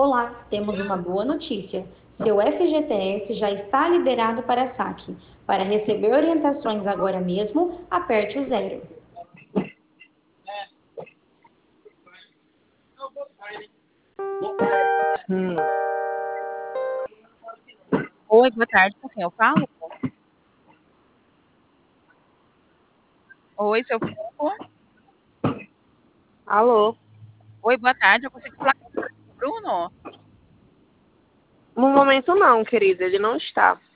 Olá, temos uma boa notícia. Seu FGTS já está liberado para saque. Para receber orientações agora mesmo, aperte o zero. Hum. Oi, boa tarde, com quem eu falo? Oi, seu Franco. Alô? Oi, boa tarde, eu consigo falar com o Bruno? No momento não, querida, ele não está.